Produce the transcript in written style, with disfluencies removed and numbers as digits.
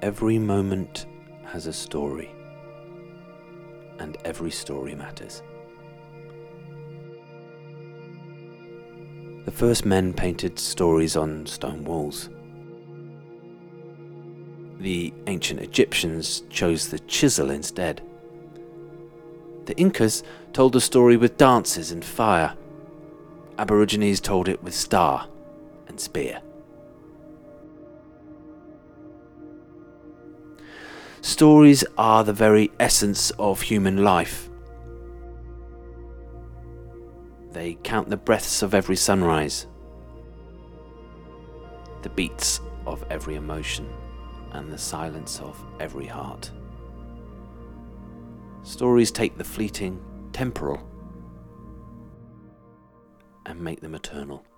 Every moment has a story, and every story matters. The first men painted stories on stone walls. The ancient Egyptians chose the chisel instead. The Incas told the story with dances and fire. Aborigines told it with star and spear. Stories are the very essence of human life. They count the breaths of every sunrise, the beats of every emotion, and the silence of every heart. Stories take the fleeting, temporal, and make them eternal.